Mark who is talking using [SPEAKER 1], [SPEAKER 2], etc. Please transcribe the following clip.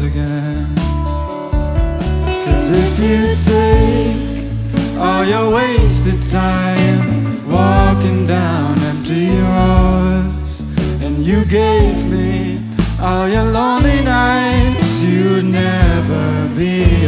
[SPEAKER 1] again. 'Cause if you take all your wasted time walking down empty roads, and you gave me all your lonely nights, you'd never be